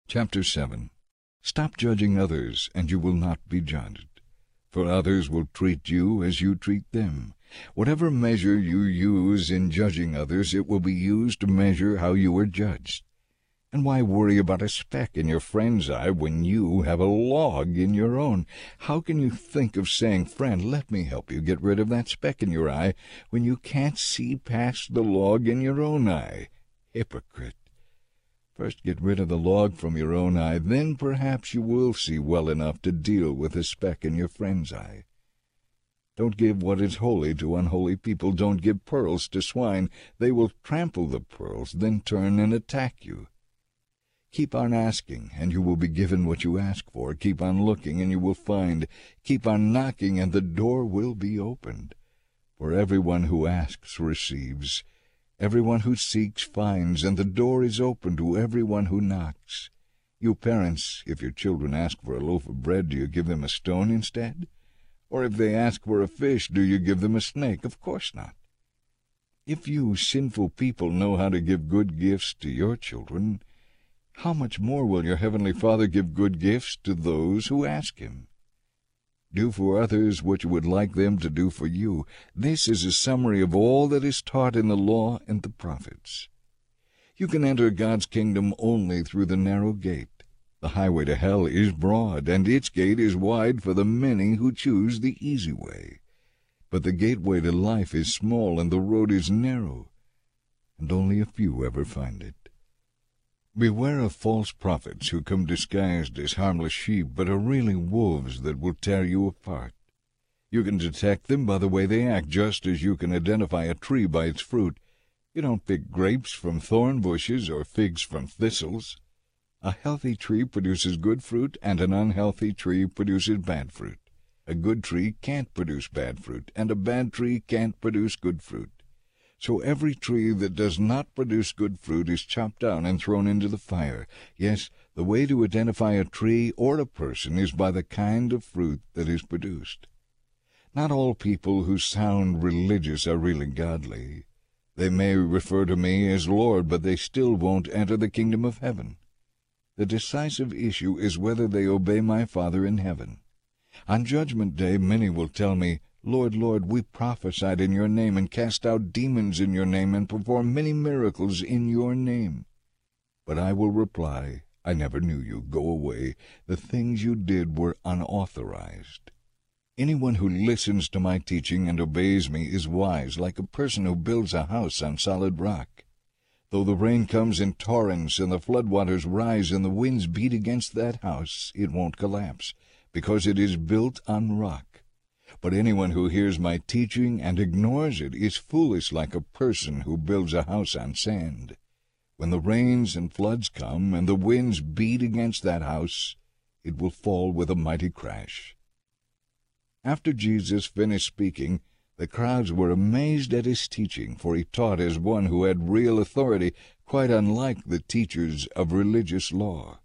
Chapter 7. Stop judging others, and you will not be judged. For others will treat you as you treat them. Whatever measure you use in judging others, it will be used to measure how you are judged. And why worry about a speck in your friend's eye when you have a log in your own? How can you think of saying, "Friend, let me help you get rid of that speck in your eye," when you can't see past the log in your own eye? Hypocrite! First get rid of the log from your own eye, then perhaps you will see well enough to deal with the speck in your friend's eye. Don't give what is holy to unholy people. Don't give pearls to swine. They will trample the pearls, then turn and attack you. Keep on asking, and you will be given what you ask for. Keep on looking, and you will find. Keep on knocking, and the door will be opened. For everyone who asks receives. Everyone who seeks finds, and the door is open to everyone who knocks. You parents, if your children ask for a loaf of bread, do you give them a stone instead? Or if they ask for a fish, do you give them a snake? Of course not. If you sinful people know how to give good gifts to your children, how much more will your heavenly Father give good gifts to those who ask him? Do for others what you would like them to do for you. This is a summary of all that is taught in the law and the prophets. You can enter God's kingdom only through the narrow gate. The highway to hell is broad, and its gate is wide for the many who choose the easy way. But the gateway to life is small, and the road is narrow, and only a few ever find it. Beware of false prophets who come disguised as harmless sheep, but are really wolves that will tear you apart. You can detect them by the way they act, just as you can identify a tree by its fruit. You don't pick grapes from thorn bushes or figs from thistles. A healthy tree produces good fruit, and an unhealthy tree produces bad fruit. A good tree can't produce bad fruit, and a bad tree can't produce good fruit. So every tree that does not produce good fruit is chopped down and thrown into the fire. Yes, the way to identify a tree or a person is by the kind of fruit that is produced. Not all people who sound religious are really godly. They may refer to me as Lord, but they still won't enter the kingdom of heaven. The decisive issue is whether they obey my Father in heaven. On Judgment Day, many will tell me, "Lord, Lord, we prophesied in your name, and cast out demons in your name, and performed many miracles in your name." But I will reply, "I never knew you. Go away. The things you did were unauthorized." Anyone who listens to my teaching and obeys me is wise, like a person who builds a house on solid rock. Though the rain comes in torrents, and the floodwaters rise, and the winds beat against that house, it won't collapse, because it is built on rock. But anyone who hears my teaching and ignores it is foolish, like a person who builds a house on sand. When the rains and floods come, and the winds beat against that house, it will fall with a mighty crash. After Jesus finished speaking, the crowds were amazed at his teaching, for he taught as one who had real authority, quite unlike the teachers of religious law.